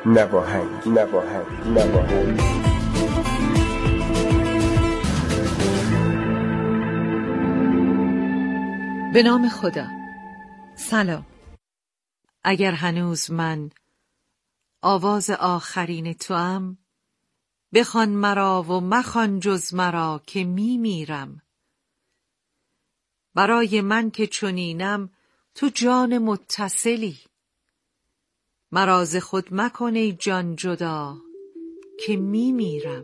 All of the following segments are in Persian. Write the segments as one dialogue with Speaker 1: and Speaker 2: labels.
Speaker 1: نواهنگ.
Speaker 2: به نام خدا. سلام. اگر هنوز من آواز آخرین توام، بخوان مرا و مخوان جز مرا که میمیرم. برای من که چنینم تو جان متصلی، مرا ز خود مکن ای جان جدا که میمیرم.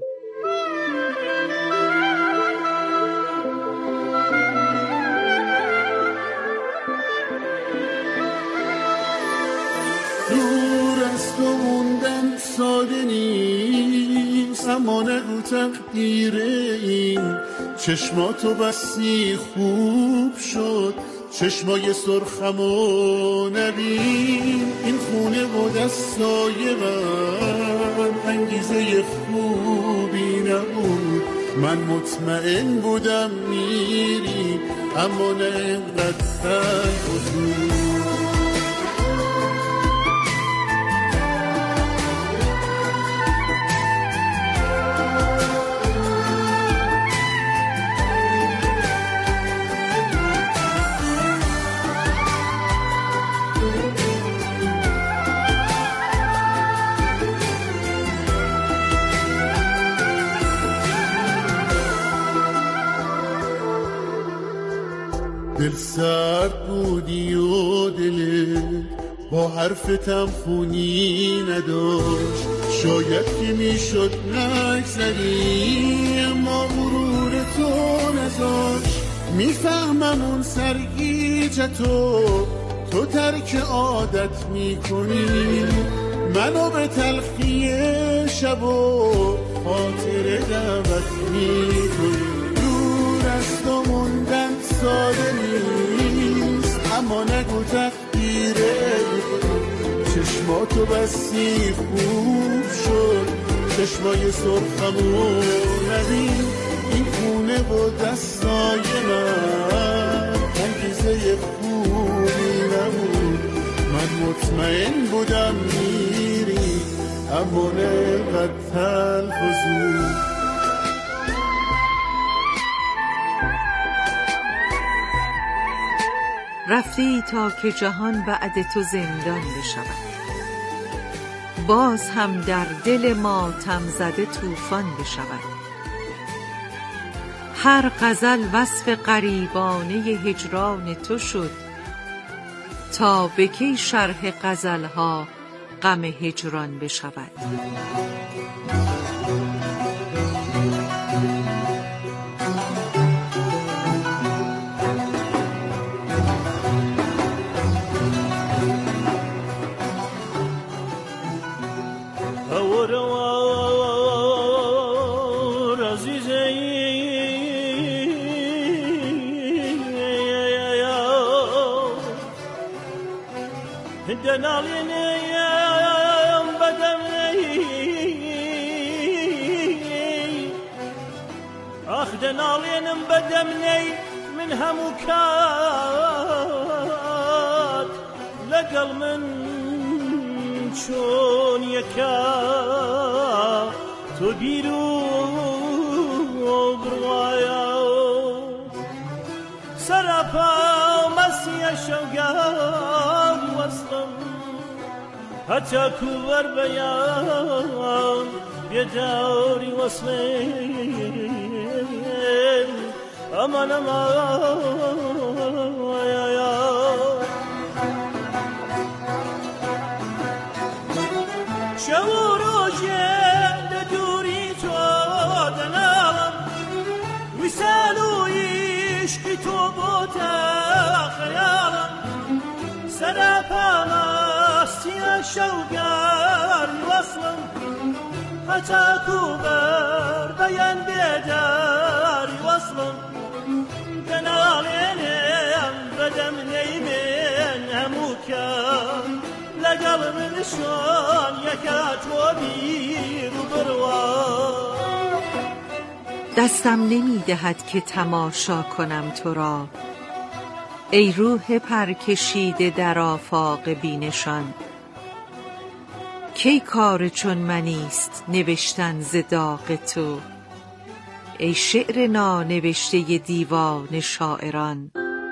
Speaker 3: دور از تو موندن ساده نیست، اما نگو تقدیر این چشماتو بسی خوب شد، چشمای سرخمو نبین. این خونه و دستای من انگیزه خوبی نبود، من مطمئن بودم میری اما نه اینقدر تنگ و زود. دل سرد بودی و دلت با حرفتم خونی نداشت، شاید که میشد نگذری اما غرور تو نذاشت. میفهمم اون سرگیجتو تو ترک عادت میکنی، منو به تلخی شب و خاطر دعوت میکنی. دور از تو موندن ساده نیست، اما نگو تقدیره، چشماتو بسی خوب شد، چشمای سرخمو نبین. این خونه و دستای من انگیزه خوبی نبود، من مطمئن بودم میری اما نه قد تلخ و زود.
Speaker 2: رفتی تا که جهان بعد تو زندان بشود، باز هم در دل ماتم زده طوفان بشود. هر غزل وصف غریبانه هجران تو شد، تا به کی شرح غزلها غم هجران بشود.
Speaker 4: دنالينيم بدمني آخ دنالينم بدمني من هموكات لقل من شون يكا تبيرو بروايا سرپا مسيح شوقات وصلم حتى كبر بيان بيداري وصلين أمان يا شعور جد دوري تودنالم وسالو يشكي توبوتا خيالم سرپا مسيح شوقات وصلم حتى كبر بيان بيداري وصلم دنالينم بدمني من هموكا لقل من شون يكات وبير وبروار.
Speaker 2: دستم نمی دهد که تماشا کنم تو را، ای روح پرکشیده در آفاق بینشان. کی کار چون منیست نوشتن ز داغ تو، ای شعر نانوشته دیوان شاعران.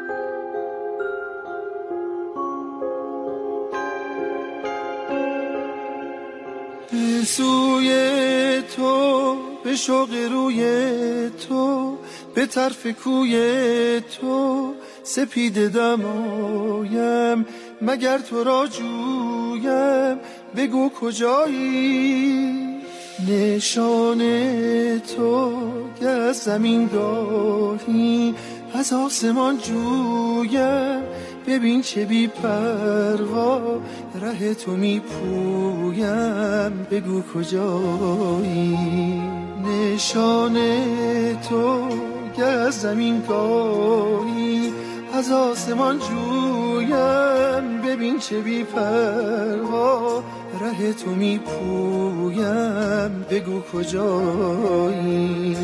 Speaker 1: سوی تو به شوق روی تو، به طرف کوی تو سپید دمایم، مگر تو را جویم بگو کجایی. نشان تو که از زمین گاهی از آسمان جویم، ببین چه بی پروا ره تو می پویم بگو کجایی. نشان تو که از زمین گاهی از آسمان جویم، ببین چه بی پروا ره تو می پویم بگو کجایی.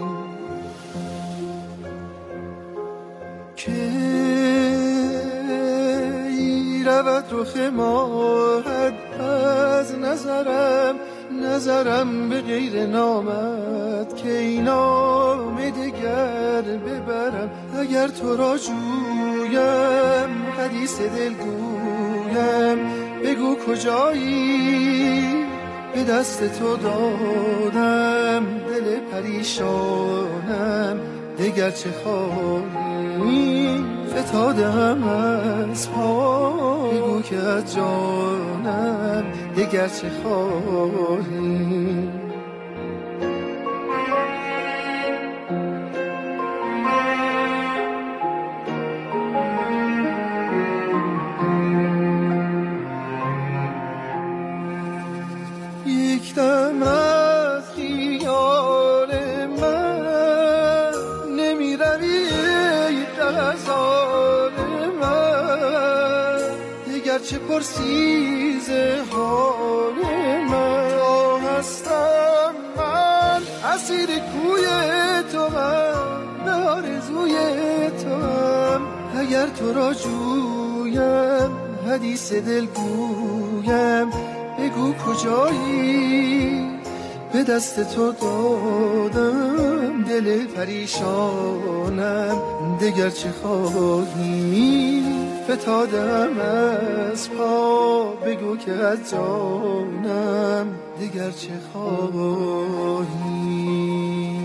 Speaker 1: کی رود رخ ماهت از نظرم به غیر نامت، کی نام دگر ببرم اگر تو را جویم. حدیث دل گویم بگو کجایی، به دست تو دادم دل پریشانم دگر چه خواهی. فتادم از پا بگو که از جانم دگر چه خواهی. یک دم از خیال من نمی روی غزال من، دیگر چه پرسی ز حال من. هستم من اسیر کوی تو، من آرزوی تو هم، اگر تو را جویم حدیث دل گویم بگو کجایی. به دست تو دادم دل پریشانم دگر چه خواهی. فتادم از پا بگو که از جانم دگر چه خواهی.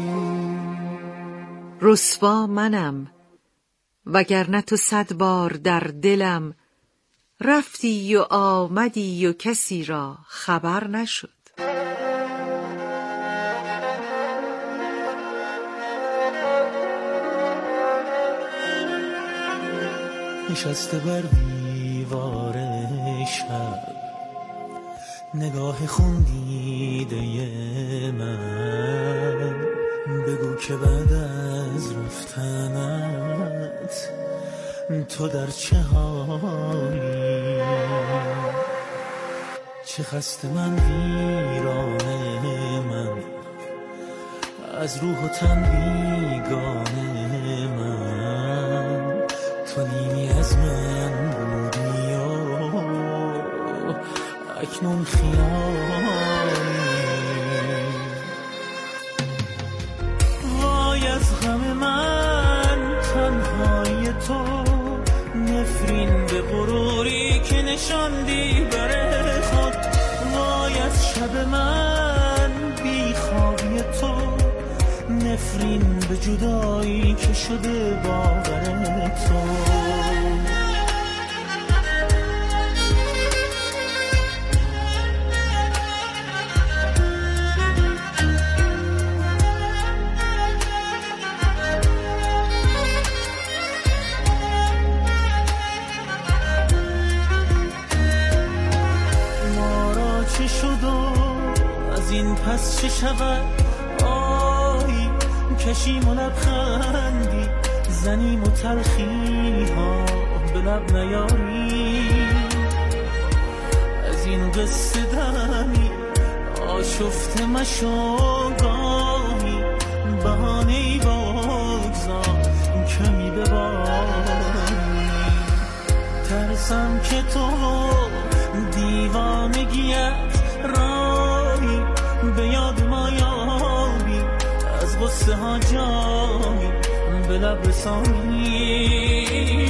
Speaker 2: رسوا منم وگرنه تو 100 بار در دلم، رفتی و آمدی و کسی را خبر نشد.
Speaker 5: نشسته بر دیوار شب نگاه خون دیده من، بگو که بعد از رفتنت تو در چه حالی. چه خسته من ویرانه من، از روح و تن بیگانه من، تو نیمی از من بودی و اکنون خیالی. وای از غم من تنهای تو، نفرین به غروری که نشاندی بر خود. وای از شب من بی خوابی تو، نفرین به جدایی که شده باور تو. چه شد و از این پس چه شود؟ آهی کشیم و لبخندی زنیم و تلخی ها به لب نیاری. از این قصه دمی آشفته مشو، گاهی بهانه‌ای بگذار کمی بباری. ترسم که تو دیوانگیت راهی به یاد ما یابی از غصه ها جامی به لب رسانی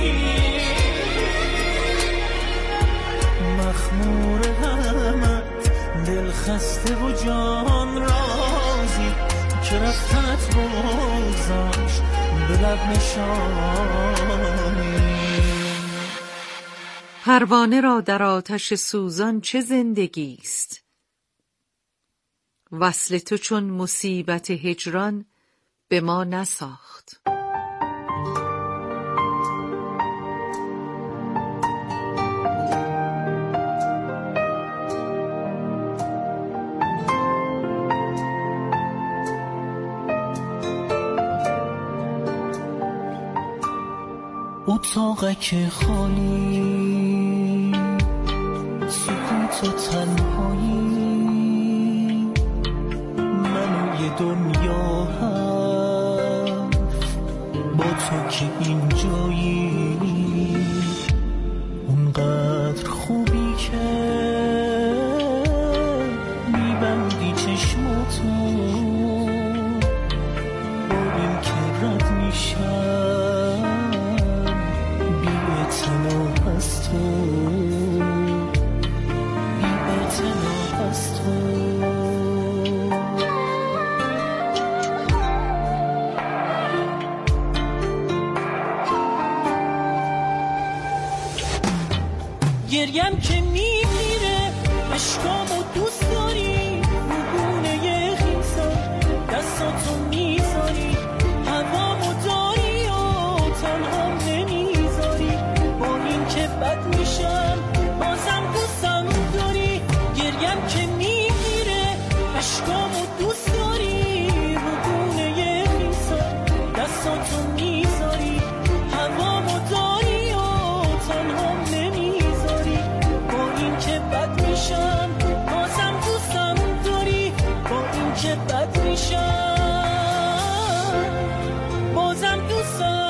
Speaker 5: مخمور غمت دل خسته و جان رازی که رفتنت بگذاشت به لب نشانی
Speaker 2: پروانه را در آتش سوزان چه زندگی است؟ وصل تو چون مصیبت هجران به ما نساخت.
Speaker 5: اتاقک خالی سکوت و تنهایی من و یه دنیا حرف با تو که اینجایی اونقدر خوبی که میبندی چشماتو با این که رد میشم از تو بی‌اعتنا از تو گریم که میمیره عشقامو دوست داری روگونه یه خیزا دستاتو میذاری هوامو داری و تنهام نمیذاری که بد میشم بازم دوستم داری گریم که میگیره عشقامو دوست داری روگونه یه خیزا دستاتو میذاری هوامو داری و تنهام نمیذاری با این که بد میشم بازم دوستم داری با این که بد میشم بازم دوستم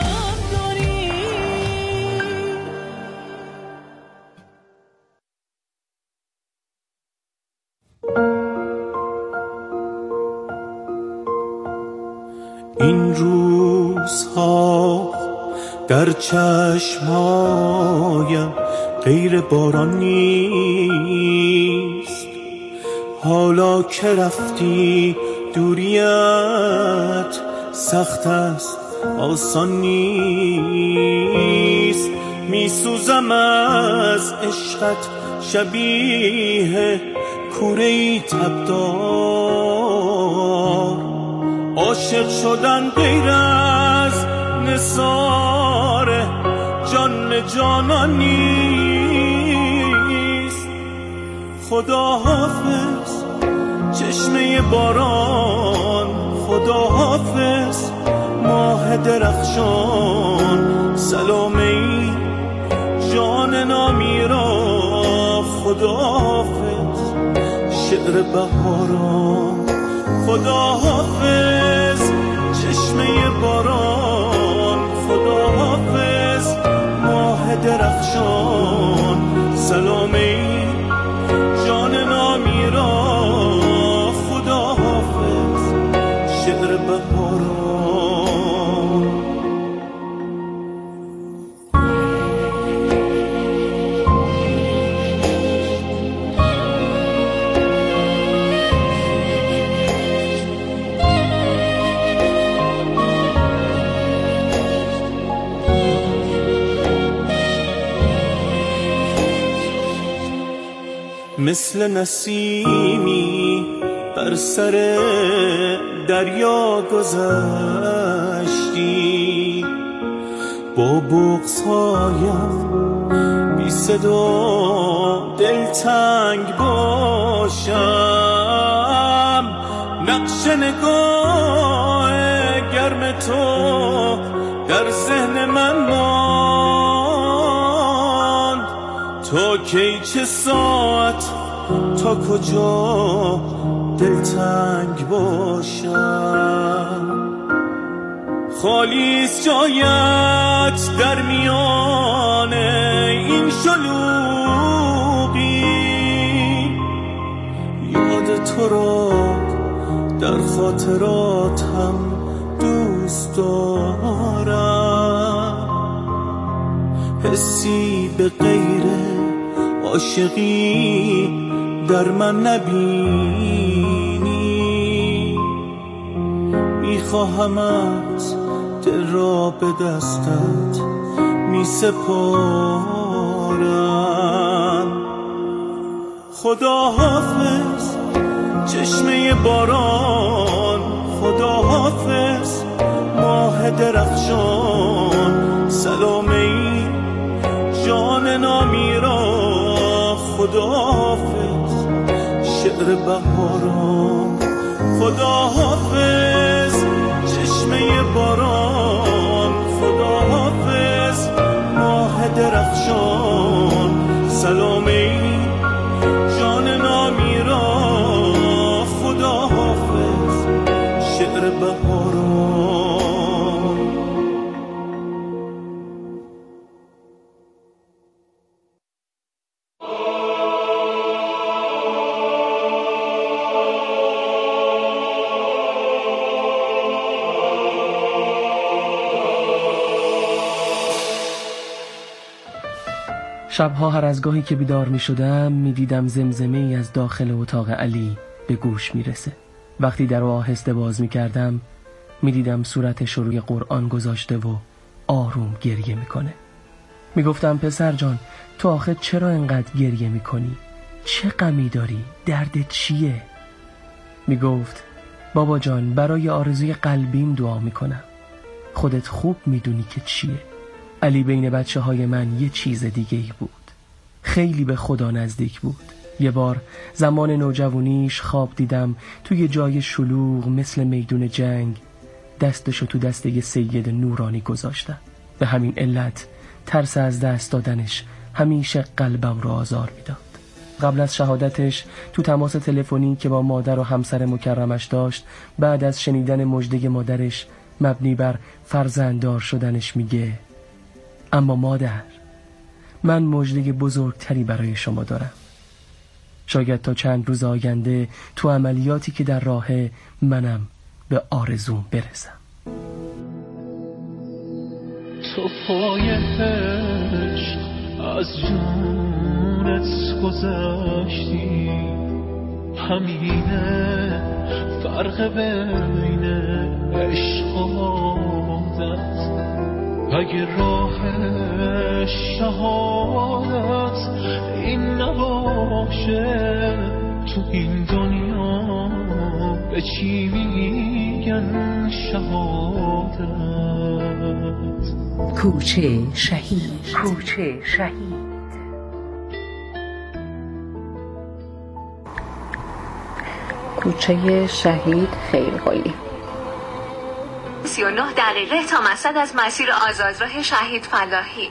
Speaker 6: این روزها در چشمایم غیر باران نیست حالا که رفتی دوریت سخت است آسان نیست میسوزم از عشقت شبیه کوره‌ای تبدار عاشق شدن غیر از نثار جان جانان نیست خداحافظ چشمه باران خداحافظ ماه درخشان سلامه جان نامی را خداحافظ شعر بهاران خداحافظ چشمه باران خداحافظ ماه درخشان سلامه جان نامی را خداحافظ شعر بهاران مثل نسیمی بر سر دریا گذشتی با بغض‌هایم بی صدا دلتنگ باشم نقش نگاه گرم تو در ذهن من ماند تا کی چه ساعت تا کجا دلتنگ باشم خالیست جایت در میان این شلوغی تو رو در خاطراتم دوست دارم. حسی به غیر عاشقی در من نبینی، میخواهمت دل را به دستت میسپارم. خداحافظ چشمه باران، خداحافظ ماه درخشان، سلام ای جان نامی را، خداحافظ شعر بهاران. خداحافظ چشمه باران، خداحافظ ماه درخشان، سلام ای جان نامی را، خداحافظ شعر بهاران.
Speaker 7: شبها هر از گاهی که بیدار می شدم می دیدم زمزمه ای از داخل اتاق علی به گوش می رسه. وقتی در رو آهسته باز می کردم می دیدم صورتش روی قرآن گذاشته و آروم گریه می کنه. می گفتم پسر جان تو آخه چرا انقدر گریه می کنی؟ چه غمی داری؟ دردت چیه؟ می گفت بابا جان برای آرزوی قلبیم دعا می کنم. خودت خوب می دونی که چیه. علی بین بچه های من یه چیز دیگه ای بود. خیلی به خدا نزدیک بود. یه بار زمان نوجوانیش خواب دیدم توی جای شلوغ مثل میدون جنگ دستشو تو دست یه سید نورانی گذاشتم. به همین علت ترس از دست دادنش همیشه قلبم رو آزار میداد. قبل از شهادتش تو تماس تلفنی که با مادر و همسر مکرمش داشت، بعد از شنیدن مژده مادرش مبنی بر فرزنددار شدنش میگه اما مادر من مژده بزرگتری برای شما دارم. شاید تا چند روز آینده تو عملیاتی که در راهه منم به آرزوم برسم.
Speaker 5: تو پای عشق از جونت گذشتی، همینه فرق بین عشق و عادت. اگه راه شهادت این نباشه تو این دنیا به چی میگن شهادت؟
Speaker 2: کوچه شهید، کوچه شهید.
Speaker 8: کوچه شهید خیرقلی.
Speaker 2: 39 دقیقه تا مقصد از مسیر آزادراه شهید فلاحی.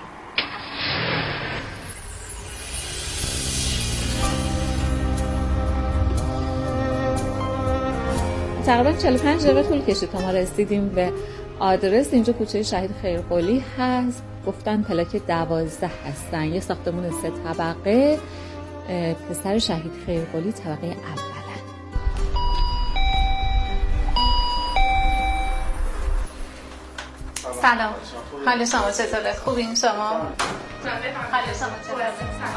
Speaker 8: تقریبا 45 دقیقه طول کشید تا ما رسیدیم به آدرس. اینجا کوچه شهید خیرقلی هست. گفتن پلاک 12 هستن. یه ساختمون 3 طبقه. پسر شهید خیرقلی طبقه اول.
Speaker 9: سلام، حال شما چطوره؟ خوبین شما؟ حال شما چطوره؟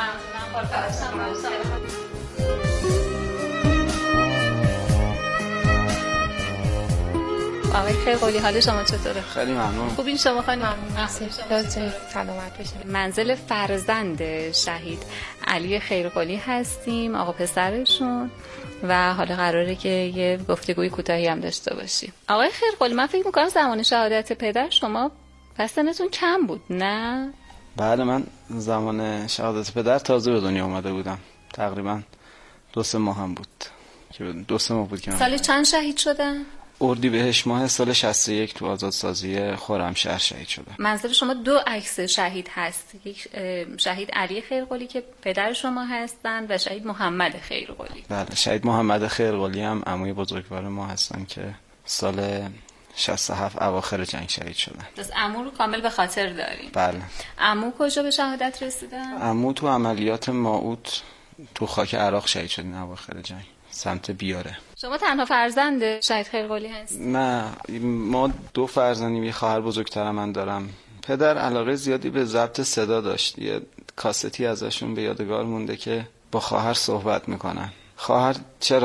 Speaker 9: آقای خیرقلی حال شما چطوره؟
Speaker 10: خیلی ممنون.
Speaker 9: خوبین شما خانم؟
Speaker 8: مرسی. سلامت باشید.
Speaker 9: منزل فرزند شهید علی خیرقلی هستیم، آقا پسرشون، و حالا قراره که یه گفتگوی کوتاهی هم داشته باشیم. آقای خیرقلی من فکر می‌کنم زمان شهادت پدر شما پس سنتون کم بود، نه؟
Speaker 10: بله، من زمان شهادت پدر تازه به دنیا اومده بودم. تقریبا 2-3 ماه هم بود که 2-3 ماه بود که
Speaker 9: سال چند شهید شدن؟
Speaker 10: اردیبهشت ماه سال 61 تو آزادسازی خرمشهر شهید شده.
Speaker 9: منزل شما 2 عکس شهید هست، یک شهید علی خیرقلی که پدر شما هستن و شهید محمد خیرقلی.
Speaker 10: بله، شهید محمد خیرقلی هم عموی بزرگوار ما هستن که سال 67 اواخر جنگ شهید شدن.
Speaker 9: پس عمو رو کامل به خاطر داریم.
Speaker 10: بله.
Speaker 9: عمو کجا به شهادت رسیدن؟
Speaker 10: عمو تو عملیات مائوت تو خاک عراق شهید شدن اواخر جنگ سمت بیاره.
Speaker 9: شما تنها فرزند شهید خیرقلی هست؟
Speaker 10: نه، ما 2 فرزندیم. یه خواهر بزرگتر من دارم. پدر علاقه زیادی به ضبط صدا داشت. یه کاستی ازشون به یادگار مونده که با خواهر صحبت میکنن. خواهر چرا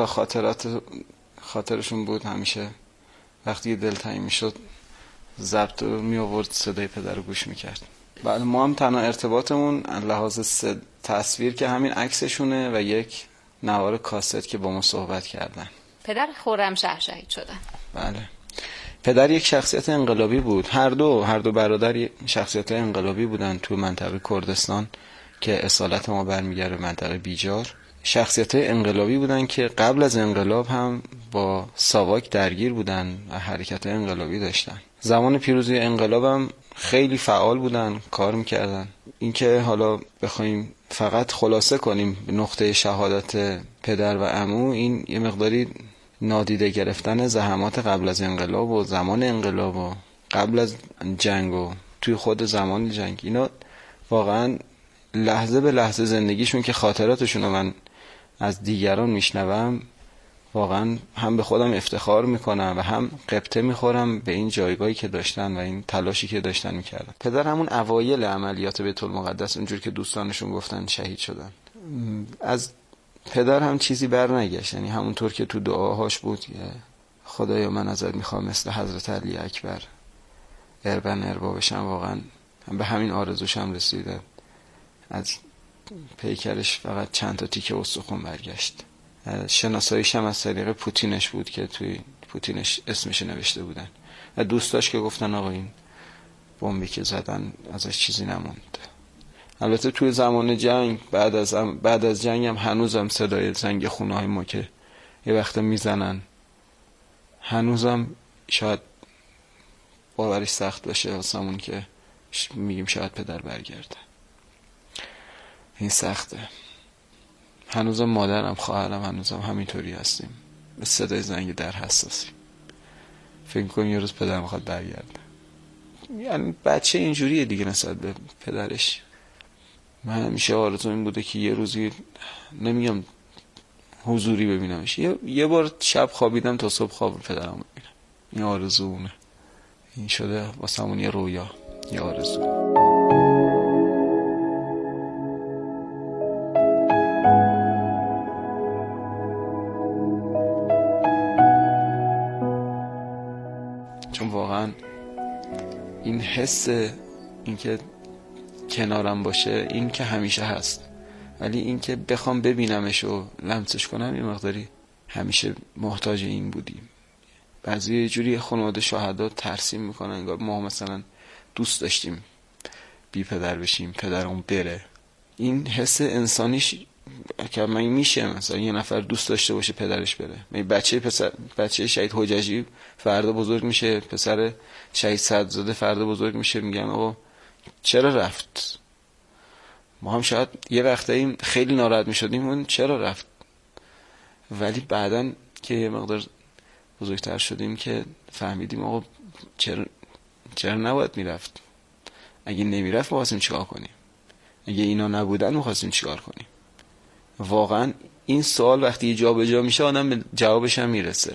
Speaker 10: خاطرشون بود همیشه وقتی دلتنگ میشد ضبط رو می آورد، صدای پدر رو گوش میکرد. بعد ما هم تنها ارتباطمون لحاظ تصویر که همین عکسشونه و یک نوار کاست که با ما صحبت کردن.
Speaker 9: پدر خرمشهر شهید شدن.
Speaker 10: بله. پدر یک شخصیت انقلابی بود. هر دو برادر شخصیت انقلابی بودن تو منطقه کردستان که اصالت ما برمیگرده به منطقه بیجار. شخصیت انقلابی بودن که قبل از انقلاب هم با ساواک درگیر بودن و حرکت انقلابی داشتن. زمان پیروزی انقلاب هم خیلی فعال بودن، کار میکردن. اینکه حالا بخوایم فقط خلاصه کنیم نقطه شهادت پدر و عمو، این یه مقداری نادیده گرفتن زحمات قبل از انقلاب و زمان انقلاب و قبل از جنگ و توی خود زمان جنگ. اینا واقعا لحظه به لحظه زندگیشون که خاطراتشون رو من از دیگران میشنوم، واقعا هم به خودم افتخار میکنم و هم قبطه میخورم به این جایگاهی که داشتن و این تلاشی که داشتن میکردن. پدر همون اوایل عملیات بیت المقدس اونجور که دوستانشون گفتن شهید شدن. از پدر هم چیزی بر نگشت، یعنی همونطور که تو دعاهاش بود که خدایا من ازت میخوام مثل حضرت علی اکبر اربا بشم، واقعا هم به همین آرزوش هم رسیده. از پیکرش فقط چند تا تیکه استخوان برگشت. شناساییش هم از طریق پوتینش بود که توی پوتینش اسمش نوشته بودن و دوستاش که گفتن آقا این بمبی که زدن ازش چیزی نموند. البته توی زمان جنگ بعد از جنگ هم هنوزم صدای زنگ خونه های ما که یه وقت میزنن هنوزم شاید باورش سخت باشه واسمون که میگیم شاید پدر برگرده. این سخته. هنوزم مادرم خواهرم هنوزم همینطوری هستیم، به صدای زنگ در حساسیم. فکر کنم یه روز پدر میخواد برگرده. یعنی بچه اینجوریه دیگه نسبت به پدرش. من همیشه آرزو این بوده که یه روزی، نمیگم حضوری ببینمش، یه بار شب خوابیدم تا صبح خواب پدرم ببینم. این آرزوونه. این شده واسمون یه رویا، یه آرزو. چون واقعا این حس این که کنارم باشه این که همیشه هست، ولی این که بخوام ببینمش و لمسش کنم یه مقداری همیشه محتاج این بودیم. بعضی یه جوری خانواده شهدا ترسیم میکنن انگار ما مثلا دوست داشتیم بی پدر بشیم، پدرمون بره. این حس انسانیش که من میشه مثلا یه نفر دوست داشته باشه پدرش بره. بچه شهید حججی فردا بزرگ میشه، پسر شهید صدرزاده فردا بزرگ میشه، میگن آقا چرا رفت؟ ما هم شاید یه وقتایی خیلی ناراحت میشدیم اون چرا رفت، ولی بعدن که یه مقدار بزرگتر شدیم که فهمیدیم آقا چرا نباید میرفت. اگه نمیرفت ما خواستیم چیکار کنیم؟ اگه اینا نبودن ما خواستیم چیکار کنیم؟ واقعا این سوال وقتی جا به جا میشه آدم به جوابش هم میرسه.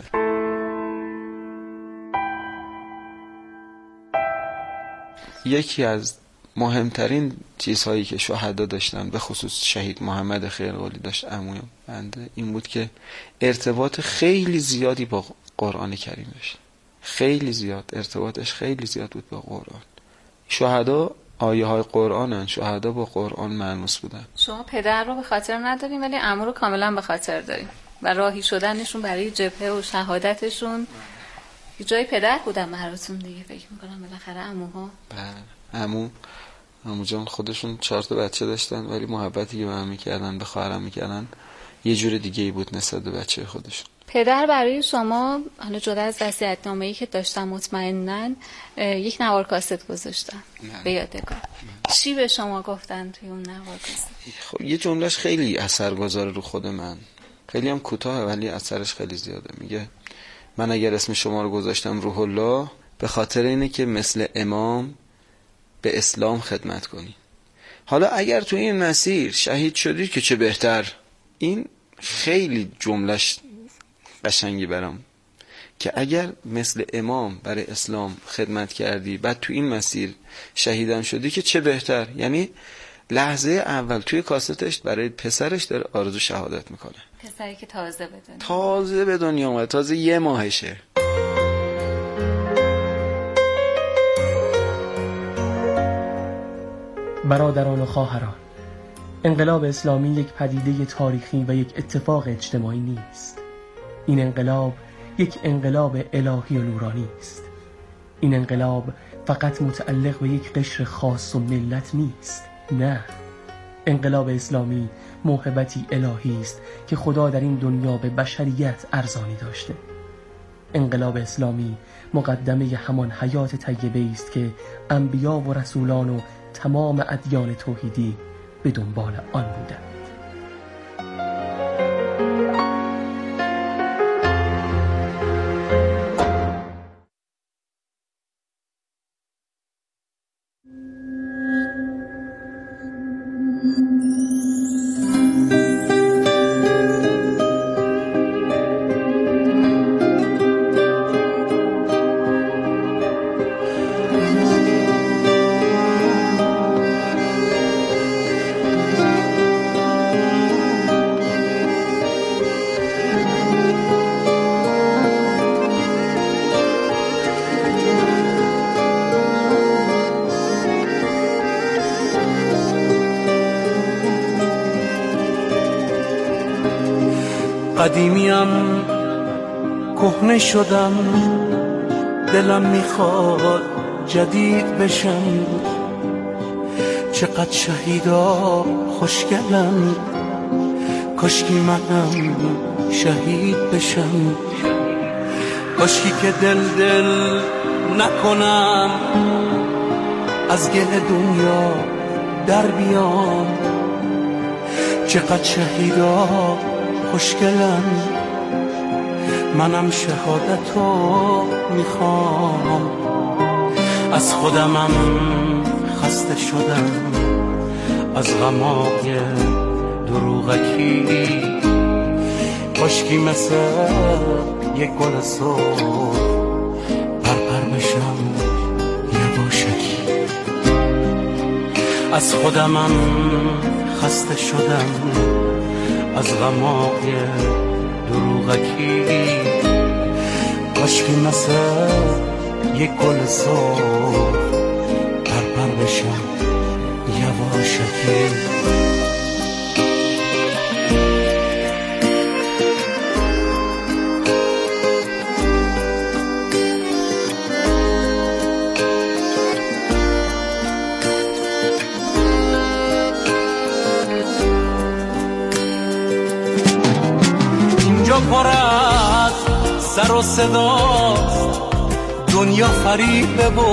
Speaker 10: یکی از مهمترین چیزهایی که شهدا داشتن، به خصوص شهید محمد خیرقلی داشت عمویم بنده، این بود که ارتباط خیلی زیادی با قرآن کریم داشت. خیلی زیاد ارتباطش خیلی زیاد بود با قرآن. شهدا آیه های قرآنن، شهدا با قرآن مانوس بودن.
Speaker 9: شما پدر رو به خاطر ندارین ولی عمو رو کاملا به خاطر دارین و راهی شدنشون برای جبهه و شهادتشون یه جای پدر بودن براتون دیگه. فکر میکنم بالاخره عموها.
Speaker 10: بله، عمو جان خودشون 4 تا بچه داشتن ولی محبتی که به من میکردن، به خواهرم میکردن، یه جور دیگه ای بود نسبت به بچه خودشون.
Speaker 9: پدر برای شما حالا جدا از وصیت‌نامه‌ای که داشتن مطمئناً یک نوار کاست گذاشتن به یادگار. چی به شما گفتن توی اون نوار کاست؟
Speaker 10: خب یه جملهش خیلی اثرگذار رو خود من، خیلی هم کوتاه ولی اثرش خیلی زیاده. میگه من اگر اسم شما رو گذاشتم روح الله به خاطر اینه که مثل امام به اسلام خدمت کنی. حالا اگر توی این مسیر شهید شدی که چه بهتر. این خیلی جملش قشنگی برام که اگر مثل امام برای اسلام خدمت کردی بعد تو این مسیر شهیدم شدی که چه بهتر. یعنی لحظه اول توی کاستش برای پسرش داره آرزو شهادت میکنه،
Speaker 9: پسری که
Speaker 10: تازه به دنیا اومد، تازه 1 ماهشه.
Speaker 7: برادران و خواهران، انقلاب اسلامی یک پدیده تاریخی و یک اتفاق اجتماعی نیست. این انقلاب یک انقلاب الهی و نورانی است. این انقلاب فقط متعلق به یک قشر خاص و ملت نیست. نه، انقلاب اسلامی موهبتی الهی است که خدا در این دنیا به بشریت ارزانی داشته. انقلاب اسلامی مقدمه همان حیات طیبه است که انبیا و رسولان و تمام ادیان توحیدی به دنبال آن بودند.
Speaker 6: قدیمیم کهنه شدم، دلم میخواد جدید بشم. چقدر شهیدا خوشگلم، کاشکی منم شهید بشم. کاشکی که دل نکنم، از گل دنیا در بیام. چقدر شهیدا خوشگلم، منم شهادتو میخوام. از خودمم خسته شدم، از غمای دروغکی. کاشکی مثل یک گل سرخ پرپر بشم یواشکی. از خودمم خسته شدم، از غمای دروغکی. کاشکی مثل یک گل سرخ پرپر بشم یواشکی. پر از سر و صداست، دنیا فریبه و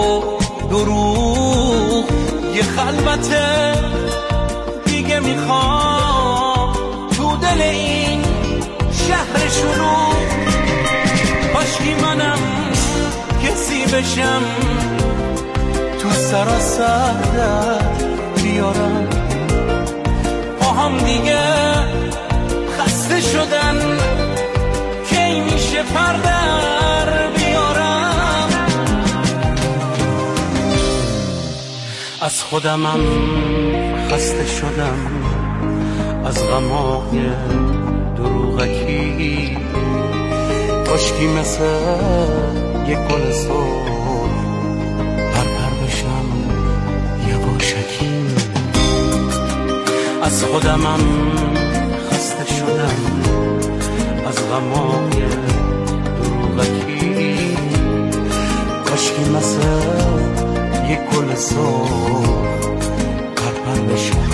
Speaker 6: دروغ. یه خلوت دیگه میخوام تو دل این شهر شلوغ. کاشکی منم کسی بشم، تو سراسر بیارم. پاهم دیگه خسته شدن، کی میشه پردر بیارم. از خودمم خسته شدم، از غمای دروغکی. کاشکی مثل یک گل سرخ پرپر بشم یواشکی. از خودمم خسته شدم، از غمای دروغکی. کاشکی مثل یک گل سرخ پرپر بشم